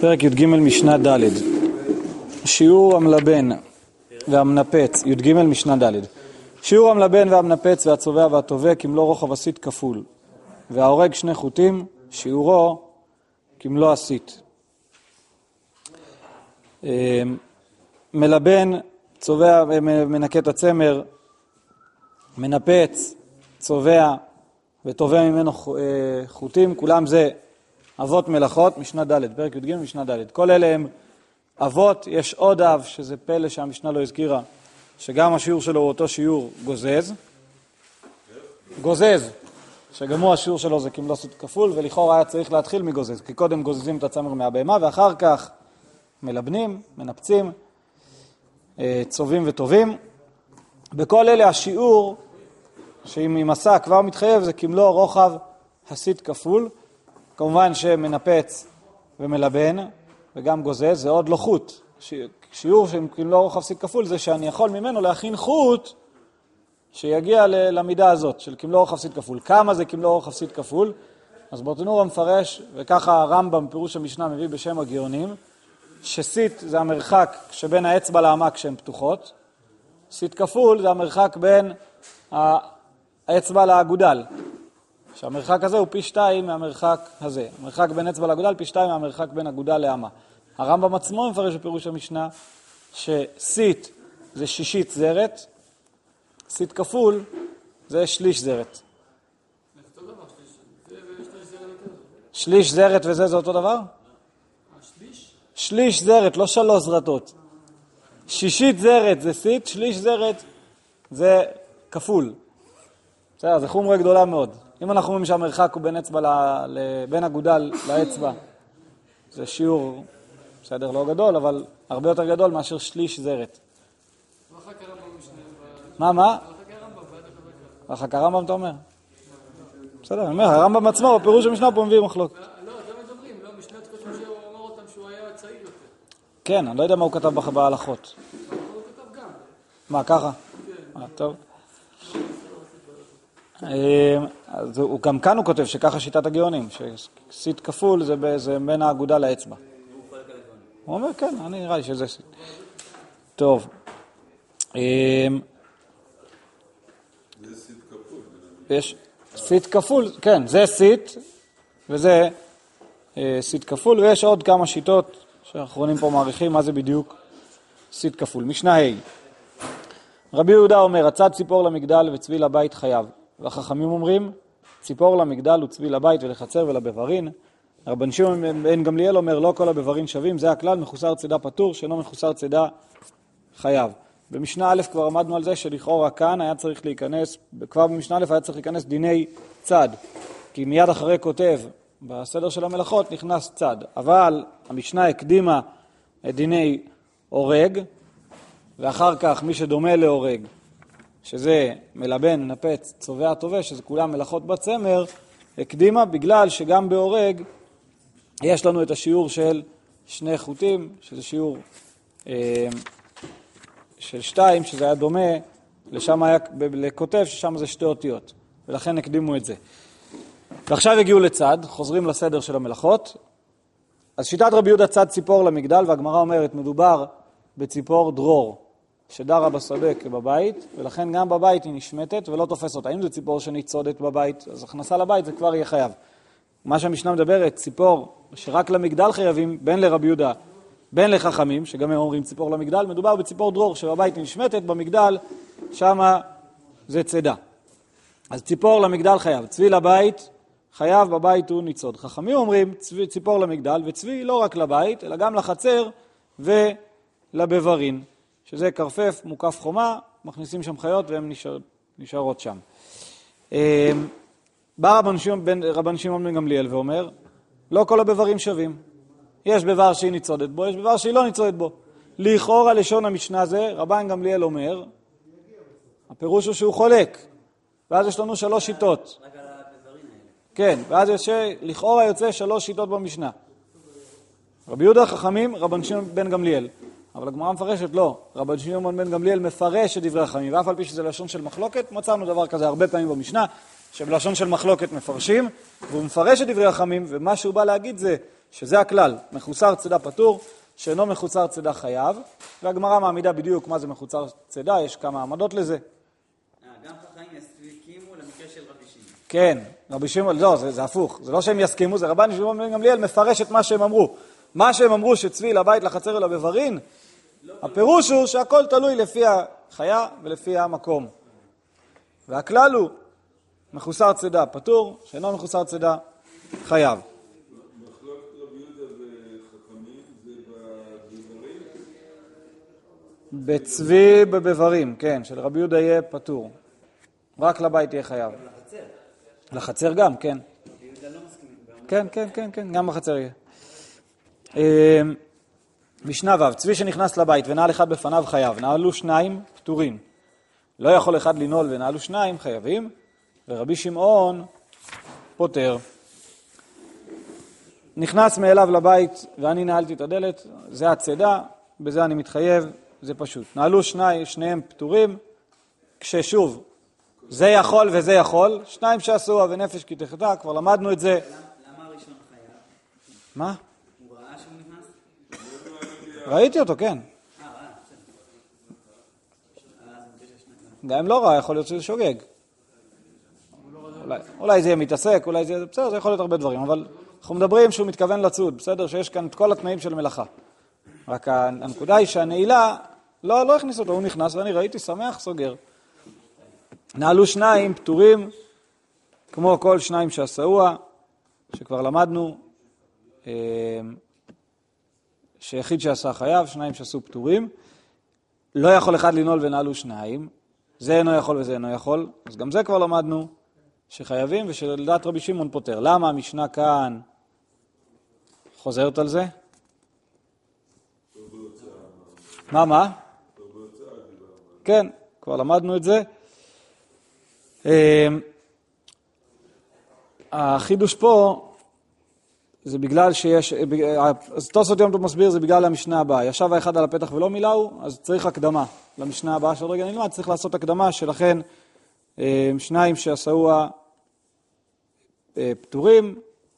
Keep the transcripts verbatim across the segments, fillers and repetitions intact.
פרק י"ג משנה ד' שיעור המלבן והמנפץ. י"ג משנה ד' שיעור המלבן והמנפץ והצובע והטובע כמלוא רוחב הסית כפול, וההורג שני חוטים שיעורו כמלוא הסית. מלבן, צובע, מנקה את הצמר, מנפץ, צובע וטובע ממנו חוטים, כולם זה אבות מלאכות, משנה ד', פרק י"ג משנה ד'. כל אלה הם אבות. יש עוד אב שזה פלא שהמשנה לא הזכירה, שגם השיעור שלו הוא אותו שיעור גוזז. גוזז, שגם הוא השיעור שלו זה כמלוא סית כפול, ולכאורה היה צריך להתחיל מגוזז, כי קודם גוזזים את הצמר מהבהמה, ואחר כך מלבנים, מנפצים, צובעים וטובים. בכל אלה השיעור, שאם עם מסע כבר מתחייב, זה כמלוא רוחב הסית כפול. כמובן שמנפץ ומלבן וגם גוזז זה עוד לא חוט. שיעור שכמלוא רוחב סית כפול זה שאני יכול ממנו להכין חוט שיגיע למידה הזאת של כמלוא רוחב סית כפול. כמה זה כמלוא רוחב סית כפול? אז ברטנור המפרש, וככה הרמב"ם פירוש המשנה מביא בשם הגאונים, שסית זה המרחק שבין האצבע לאמה כשהן פתוחות, סית כפול זה המרחק בין האצבע לאגודל, שהמרחק הזה הוא פי שתיים מהמרחק הזה. המרחק בין אצבע לאגודל פי שתיים מהמרחק בין אגודל לאמה. הרמב"ם עצמו מפרש בפירוש המשנה שסית זה שישית זרת, סית כפול זה שליש זרת. שליש זרת וזה זה אותו דבר? שליש זרת, לא שלוש זרתות. שישית זרת זה סית, שליש זרת זה כפול. בסדר, זה חומרה גדולה מאוד. אם אנחנו אומרים שהמרחק הוא בין אצבע ל... בין אגודל לאצבע, זה שיעור, בסדר, לא גדול, אבל הרבה יותר גדול מאשר שליש זרת. מה, מה? רחק הרמב"ם אתה אומר? בסדר, אני אומר, הרמב"ם עצמו, בפירוש המשנה פה מביא מחלוקת. לא, תמיד אומרים, לא, משנת קודש שהוא אמר אותם שהוא היה צעיר יותר. כן, אני לא יודע מה הוא כתב בהלכות. הוא כתב גם. מה, ככה? כן. טוב. אז הוא גם כאן הוא כותב שככה שיטת הגאונים, שסית כפול זה, זה בין האגודה לאצבע. הוא אומר כן, אני נראה לי שזה סית. טוב. זה סית כפול. יש סית כפול, כן, זה סית וזה סית כפול, ויש עוד כמה שיטות שהאחרונים פה מעריכים מה זה בדיוק סית כפול. משנה ה' רבי יהודה אומר, הצד ציפור למגדל וצבי לבית חייב. והחכמים אומרים, ציפור למגדל וצבי לבית ולחצר ולבברין. רבן שמעון בן גמליאל אומר, לא כל הבברין שווים, זה הכלל, מחוסר צידה פטור, שאינו מחוסר צידה חייב. במשנה א' כבר עמדנו על זה שלכאורה כאן היה צריך להיכנס, כבר במשנה א' היה צריך להיכנס דיני צד, כי מיד אחרי כותב, בסדר של המלאכות נכנס צד, אבל המשנה הקדימה את דיני הורג, ואחר כך מי שדומה להורג, שזה מלבן, נפץ, צובע, טובע, שזה כולם מלאכות בצמר, הקדימה בגלל שגם בהורג יש לנו את השיעור של שני חוטים, שזה שיעור אה, של שתיים, שזה היה דומה, לשם היה לכותב ששם זה שתי אותיות, ולכן הקדימו את זה. ועכשיו הגיעו לצד, חוזרים לסדר של המלאכות. אז שיטת רבי יהודה צד ציפור למגדל, והגמרא אומרת, מדובר בציפור דרור, שדרה בשדה כבבית, ולכן גם בבית היא נשמטת ולא תופס אותה. אם זה ציפור שניצודת בבית, אז הכנסה לבית זה כבר יהיה חייב. מה שהמשנה מדברת, ציפור שרק למגדל חייבים, בין לרבי יהודה, בין לחכמים, שגם הם אומרים ציפור למגדל, מדובר בציפור דרור שבבית היא נשמטת, במגדל שמה זה צדה. אז ציפור למגדל חייב, צבי לבית חייב, בבית הוא ניצוד. חכמים אומרים צבי, ציפור למגדל, וצבי לא רק לבית, אלא גם לחצר ולבברין. שזה קרפף, מוקף חומה, מכניסים שם חיות והן נשאר, נשארות שם. בא רבן שמעון בן, רבן שמעון בן גמליאל ואומר, לא כל הבברים שווים. יש בבר שהיא ניצודת בו, יש בבר שהיא לא ניצודת בו. לכאורה לשון המשנה זה, רבן גמליאל אומר, הפירוש הוא שהוא חולק. ואז יש לנו שלוש שיטות. רק על הבברים האלה. כן, ואז יש, לכאורה יוצא שלוש שיטות במשנה. רבי יהודה חכמים, רבן שמעון בן גמליאל. אבל הגמרא מפרשת לא. רבן שמעון בן גמליאל מפרש את דברי החכמים, ואף על פי שזה לשון של מחלוקת, מצאנו דבר כזה הרבה פעמים במשנה. שבלשון של מחלוקת מפרשים, והוא מפרש את דברי החכמים, ומה שהוא בא להגיד זה שזה הכלל, מחוסר צידה פטור, שאינו מחוסר צידה חייב, והגמרא מעמידה בדיוק מה זה מחוסר צידה, יש כמה עמדות לזה. גם חכמים יסכימו למקרה של רבי שמעון. כן, רבי שמעון, לא, זה, זה הפוך, זה לא שהם יסכימו, זה רבן שמעון בן גמליאל מפרש את מה שהם אמרו. מה שהם אמרו שצבי לבית לחצר אלא בברין, הפירוש הוא שהכל תלוי לפי החיה ולפי המקום. והכלל הוא מחוסר צידה פטור, שאינו מחוסר צידה חייב. מחלוקת רבי יהודה וחכמים זה בבברים? בצבי בבברים, כן, של רבי יהודה יהיה פטור. רק לבית יהיה חייב. לחצר. לחצר גם, כן. רבי יהודה לא מסכימים. כן, כן, כן, כן, גם בחצר יהיה. משנה ו', צבי שנכנס לבית ונעל אחד בפניו חייב, נעלו שניים פטורים. לא יכול אחד לנעול ונעלו שניים חייבים, ורבי שמעון פוטר. נכנס מאליו לבית ואני נעלתי את הדלת, זה הצידה, בזה אני מתחייב, זה פשוט. נעלו שני, שניהם פטורים, כששוב, זה יכול וזה יכול, שניים שעשוה ונפש כי תחתה, כבר למדנו את זה. למה הראשון חייב? מה? הוא ראה שהוא נכנס? ראיתי אותו, כן. אה, ראה, בסדר. אז אני חושב שניים. גם אם לא ראה, יכול להיות שזה שוגג. אולי, אולי זה יהיה מתעסק, אולי זה יהיה, בסדר, זה יכול להיות הרבה דברים, אבל אנחנו מדברים שהוא מתכוון לצוד, בסדר, שיש כאן את כל התנאים של מלאכה. רק הנקודה היא שהנעילה, לא, לא הכניס אותו, הוא נכנס ואני ראיתי, שמח, סוגר. נעלו שניים, פטורים, כמו כל שניים שעשאוה, שכבר למדנו, שיחיד שעשה חייב, שניים שעשו פטורים, לא יכול אחד לנעול ונעלו שניים, זה אינו יכול וזה אינו יכול, אז גם זה כבר למדנו, שחייבים ושלדעת רבי שמעון פוטר. למה המשנה כאן חוזרת על זה? מה, מה? כן, כבר למדנו את זה. החידוש פה זה בגלל שיש, אז תוספות יום טוב מסביר, זה בגלל המשנה הבאה. ישב האחד על הפתח ולא מילאו, אז צריך הקדמה. למשנה הבאה של רגע נלמד, צריך לעשות הקדמה, שלכן שניים שעשאוה פטורים.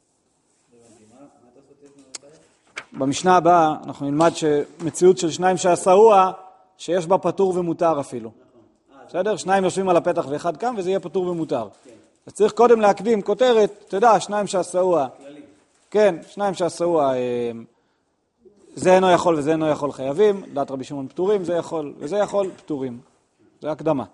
במשנה הבאה אנחנו נלמד שמציאות של שניים שעשאוה, שיש בה פטור ומותר אפילו. בסדר? שניים יושבים על הפתח ואחד קם, וזה יהיה פטור ומותר. אז צריך קודם להקדים כותרת, תדע, שניים שעשאוה. כן, שניים שעשאוה, זה אינו יכול וזה אינו יכול חייבים, דעת רבי שמעון פטורים, זה יכול וזה יכול פטורים. זה הקדמה.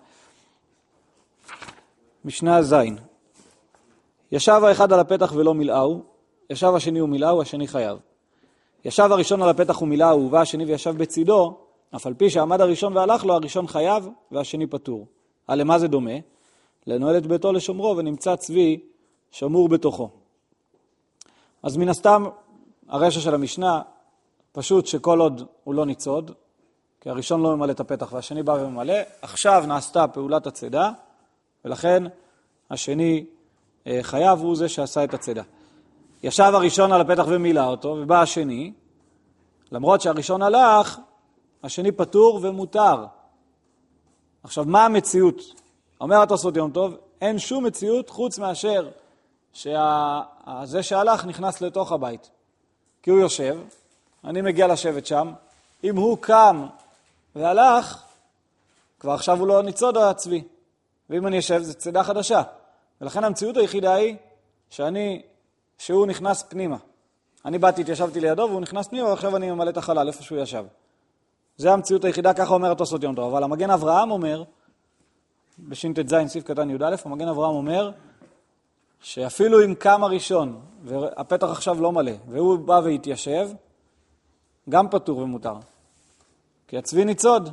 משנה זין. ישב האחד על הפתח ולא מילאו, ישב השני ומילאו, השני חייב. ישב הראשון על הפתח ומילאו, ובא השני וישב בצידו, אף על פי שעמד הראשון והלך לו, הראשון חייב והשני פטור. על למה זה דומה? לנועל את ביתו לשומרו ונמצא צבי שמור בתוכו. אז מן הסתם, הרשע של המשנה, פשוט שכל עוד הוא לא ניצוד, כי הראשון לא ממלא את הפתח והשני בא וממלא, עכשיו נעשתה פעולת הצידה, ולכן השני חייב הוא זה שעשה את הצידה. ישב הראשון על הפתח ומילא אותו, ובא השני, למרות שהראשון הלך, השני פטור ומותר. עכשיו, מה המציאות? אומר התוספות יום טוב, אין שום מציאות חוץ מאשר שזה שהלך נכנס לתוך הבית. כי הוא יושב, אני מגיע לשבת שם, אם הוא קם והלך, כבר עכשיו הוא לא ניצוד הצבי. ואם אני יושב, זה צידה חדשה. ולכן המציאות היחידה היא שאני, שהוא נכנס פנימה. אני באתי, התיישבתי לידו, והוא נכנס פנימה, ועכשיו אני ממלא את החלל, איפה שהוא ישב. זה המציאות היחידה, ככה אומר התוספות יום טוב. אבל המגן אברהם אומר, בשינטת זין, סעיף קטן י' א', המגן אברהם אומר, שאפילו אם קם הראשון, והפתח עכשיו לא מלא, והוא בא והתיישב, גם פטור ומותר. כי הצבי ניצוד.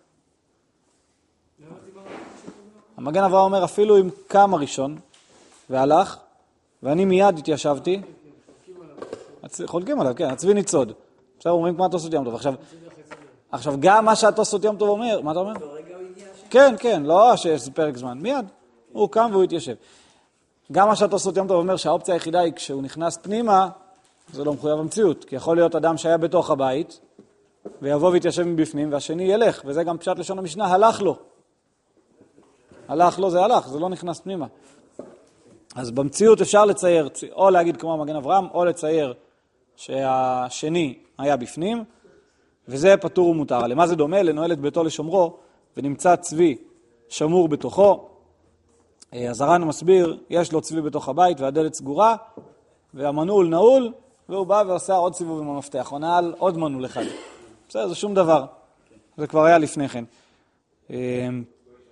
המגן אברהם אומר, אפילו אם קם הראשון, והלך, ואני מיד התיישבתי, חולקים עליו, כן, הצבי ניצוד. עכשיו אומרים כמו התוספות יום טוב. עכשיו, עכשיו גם מה שהתוספות יום טוב אומר, מה אתה אומר? כן, כן, לא שיש פרק זמן, מיד. הוא קם והוא התיישב. גם מה שהתוספות יום טוב אומר שהאופציה היחידה היא כשהוא נכנס פנימה, זה לא מחויב המציאות, כי יכול להיות אדם שהיה בתוך הבית, ויבוא ויתיישב מבפנים, והשני ילך, וזה גם פשט לשון המשנה, הלך לו. הלך לו זה הלך, זה לא נכנס פנימה. אז במציאות אפשר לצייר, או להגיד כמו מגן אברהם, או לצייר שהשני היה בפנים, וזה פטור ומותר. למה זה דומה? לנועל את ביתו לשומרו, ונמצא צבי שמור בתוכו. אז הר"ן מסביר, יש לו צבי בתוך הבית והדלת סגורה, והמנעול נעול, והוא בא ועושה עוד סיבוב עם המפתח, או נעל עוד מנעול אחד. בסדר, זה שום דבר. זה כבר היה לפני כן. אני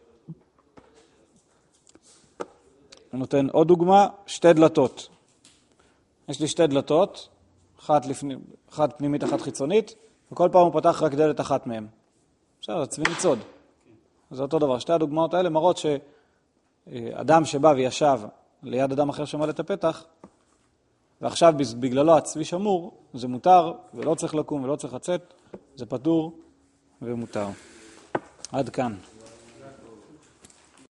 נותן עוד דוגמה, שתי דלתות. יש לי שתי דלתות, אחת, לפני, אחת פנימית, אחת חיצונית, וכל פעם הוא פתח רק דלת אחת מהם. בסדר, זה צבי ניצוד. זה אותו דבר. שתי הדוגמאות האלה מראות שאדם שבא וישב ליד אדם אחר שמלא את הפתח, ועכשיו בגללו הצבי שמור, זה מותר, ולא צריך לקום ולא צריך לצאת, זה פטור ומותר. עד כאן.